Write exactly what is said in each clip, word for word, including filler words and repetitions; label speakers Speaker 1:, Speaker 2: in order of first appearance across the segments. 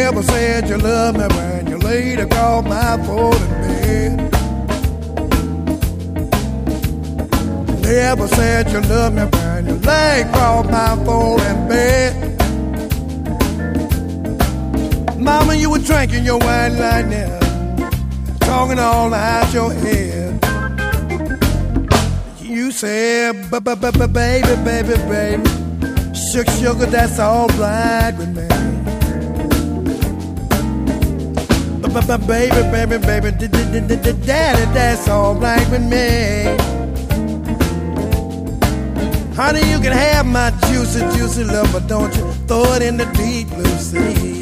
Speaker 1: Never said you love me when you laid across my folding bed. Never said you love me when you lay across my folding bed. Mama, you were drinking your wine like now, talking all out your head. You said, ba-ba-ba-ba, baby, baby, baby, sugar, sugar, that's all right with me. Ba-ba-ba, baby, baby, baby, daddy, that's all right with me. Honey, you can have my juicy, juicy love, but don't you throw it in the deep blue sea.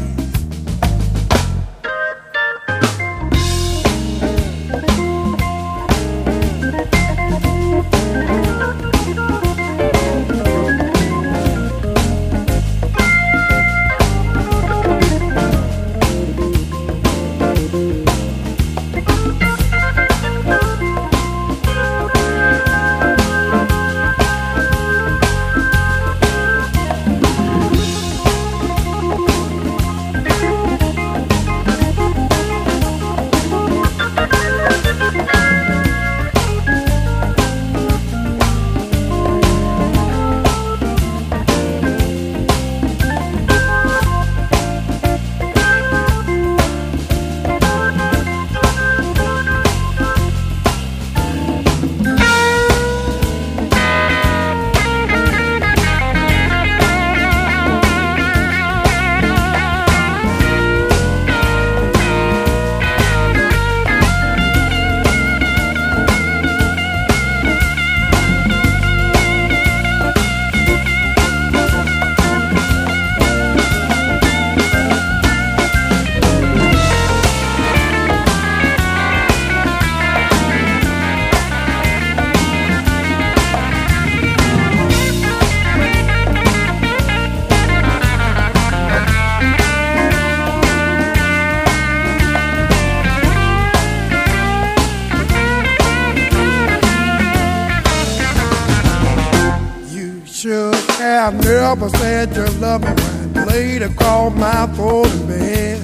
Speaker 1: I never said you love me when you laid across my folding bed.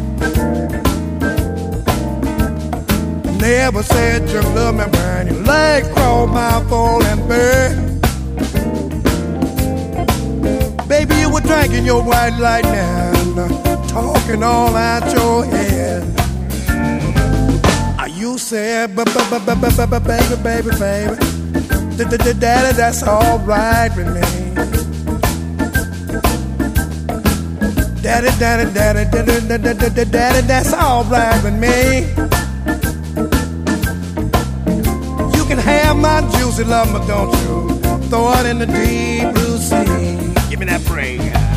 Speaker 1: Never said you love me when you lay across my folding bed. Baby, you were drinking your white light now, talking all out your head. You said, baby, baby, baby, baby, daddy, that's all right with me. Daddy, daddy, daddy, daddy, daddy, daddy, that's all right with me. You can have my juicy love, but don't you throw it in the deep blue sea. Give me that break.